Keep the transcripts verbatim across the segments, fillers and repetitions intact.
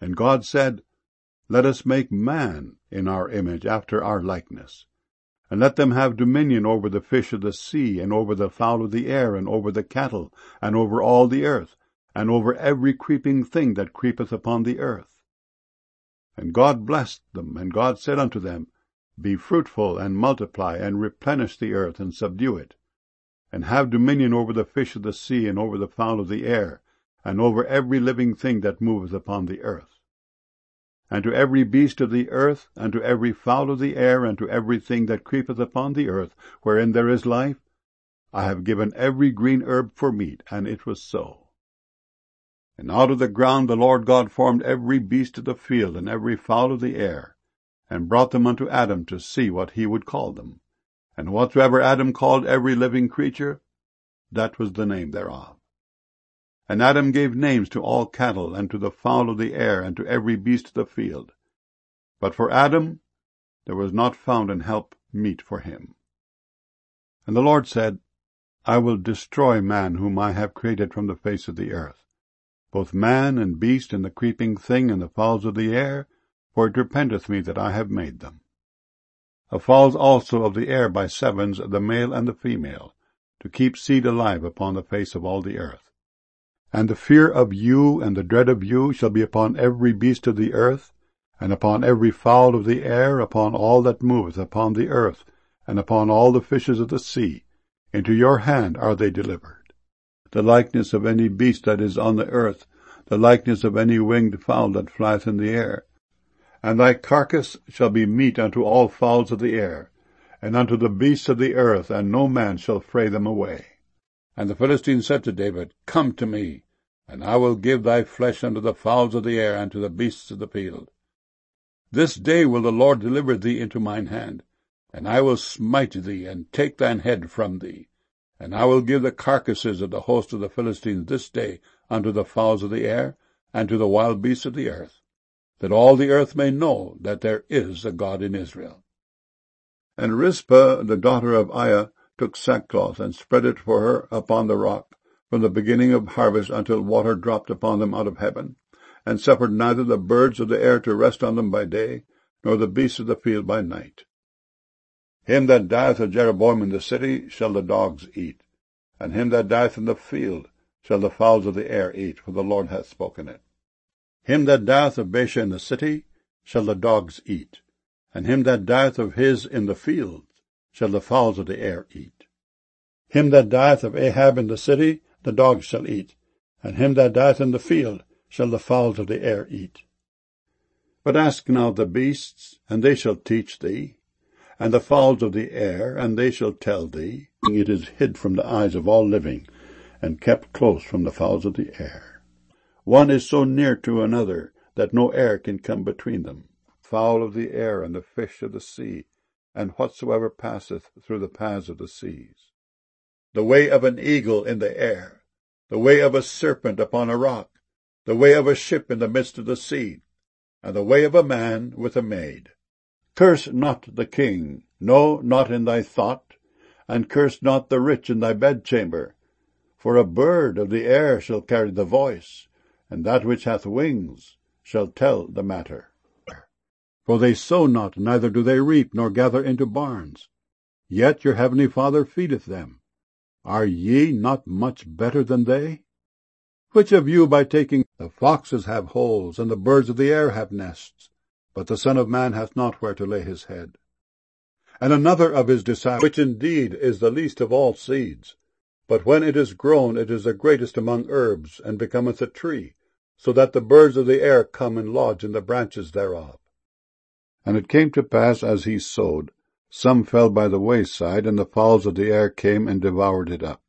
And God said, Let us make man in our image, after our likeness. And let them have dominion over the fish of the sea, and over the fowl of the air, and over the cattle, and over all the earth, and over every creeping thing that creepeth upon the earth. And God blessed them, and God said unto them, Be fruitful, and multiply, and replenish the earth, and subdue it, and have dominion over the fish of the sea, and over the fowl of the air, and over every living thing that moveth upon the earth. And to every beast of the earth, and to every fowl of the air, and to every thing that creepeth upon the earth, wherein there is life, I have given every green herb for meat. And it was so. And out of the ground the Lord God formed every beast of the field, and every fowl of the air, and brought them unto Adam to see what he would call them. And whatsoever Adam called every living creature, that was the name thereof. And Adam gave names to all cattle, and to the fowl of the air, and to every beast of the field. But for Adam there was not found an help meet for him. And the Lord said, I will destroy man whom I have created from the face of the earth, both man and beast, and the creeping thing, and the fowls of the air, for it repenteth me that I have made them. Of fowls also of the air by sevens, the male and the female, to keep seed alive upon the face of all the earth. And the fear of you and the dread of you shall be upon every beast of the earth, and upon every fowl of the air, upon all that moveth upon the earth, and upon all the fishes of the sea. Into your hand are they delivered. The likeness of any beast that is on the earth, the likeness of any winged fowl that flieth in the air. And thy carcass shall be meat unto all fowls of the air, and unto the beasts of the earth, and no man shall fray them away. And the Philistine said to David, Come to me, and I will give thy flesh unto the fowls of the air, and to the beasts of the field. This day will the Lord deliver thee into mine hand, and I will smite thee, and take thine head from thee. And I will give the carcasses of the host of the Philistines this day unto the fowls of the air, and to the wild beasts of the earth, that all the earth may know that there is a God in Israel. And Rizpah, the daughter of Aiah, took sackcloth, and spread it for her upon the rock, from the beginning of harvest until water dropped upon them out of heaven, and suffered neither the birds of the air to rest on them by day, nor the beasts of the field by night. Him that dieth of Jeroboam in the city shall the dogs eat, and him that dieth in the field shall the fowls of the air eat, for the Lord hath spoken it. Him that dieth of Baasha in the city shall the dogs eat, and him that dieth of his in the field shall the fowls of the air eat. Him that dieth of Ahab in the city the dogs shall eat, and him that dieth in the field shall the fowls of the air eat. But ask now the beasts, and they shall teach thee, and the fowls of the air, and they shall tell thee. It is hid from the eyes of all living, and kept close from the fowls of the air. One is so near to another that no air can come between them. Fowl of the air, and the fish of the sea, and whatsoever passeth through the paths of the seas. The way of an eagle in the air, the way of a serpent upon a rock, the way of a ship in the midst of the sea, and the way of a man with a maid. Curse not the king, no, not in thy thought, and curse not the rich in thy bedchamber. For a bird of the air shall carry the voice, and that which hath wings shall tell the matter. For they sow not, neither do they reap, nor gather into barns, yet your heavenly Father feedeth them. Are ye not much better than they? Which of you by taking the foxes have holes, and the birds of the air have nests, but the Son of Man hath not where to lay his head? And another of his disciples, which indeed is the least of all seeds, but when it is grown it is the greatest among herbs, and becometh a tree, so that the birds of the air come and lodge in the branches thereof. And it came to pass, as he sowed, some fell by the wayside, and the fowls of the air came and devoured it up.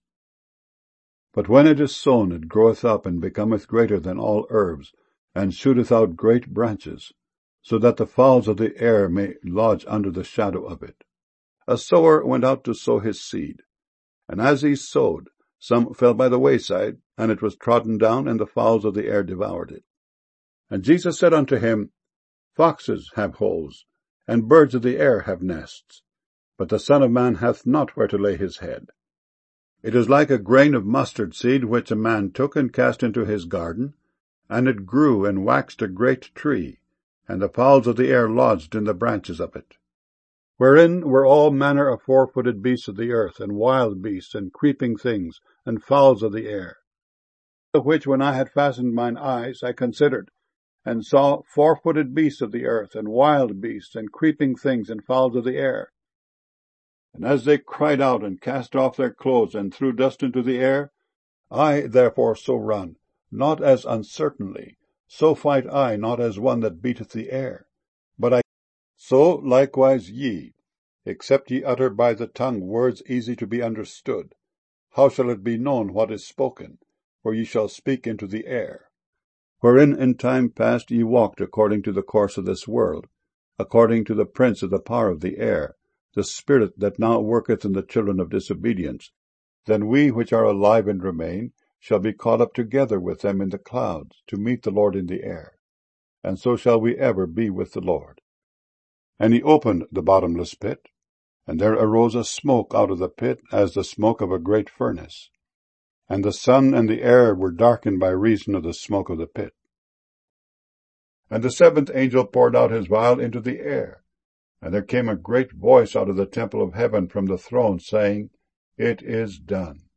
But when it is sown, it groweth up, and becometh greater than all herbs, and shooteth out great branches, so that the fowls of the air may lodge under the shadow of it. A sower went out to sow his seed, and as he sowed, some fell by the wayside, and it was trodden down, and the fowls of the air devoured it. And Jesus said unto him, Foxes have holes, and birds of the air have nests, but the Son of Man hath not where to lay his head. It is like a grain of mustard seed, which a man took and cast into his garden, And it grew and waxed a great tree, and the fowls of the air lodged in the branches of it, wherein were all manner of four-footed beasts of the earth, and wild beasts, and creeping things, and fowls of the air. Of which when I had fastened mine eyes, I considered, and saw four-footed beasts of the earth, and wild beasts, and creeping things, and fowls of the air. And as they cried out, and cast off their clothes, and threw dust into the air, I therefore so run, not as uncertainly, so fight I not as one that beateth the air, but I. So likewise ye, except ye utter by the tongue words easy to be understood, how shall it be known what is spoken, for ye shall speak into the air? Wherein in time past ye walked according to the course of this world, according to the prince of the power of the air, the spirit that now worketh in the children of disobedience. Then we which are alive and remain shall be caught up together with them in the clouds, to meet the Lord in the air. And so shall we ever be with the Lord. And he opened the bottomless pit, and there arose a smoke out of the pit, as the smoke of a great furnace. And the sun and the air were darkened by reason of the smoke of the pit. And the seventh angel poured out his vial into the air, and there came a great voice out of the temple of heaven from the throne, saying, It is done.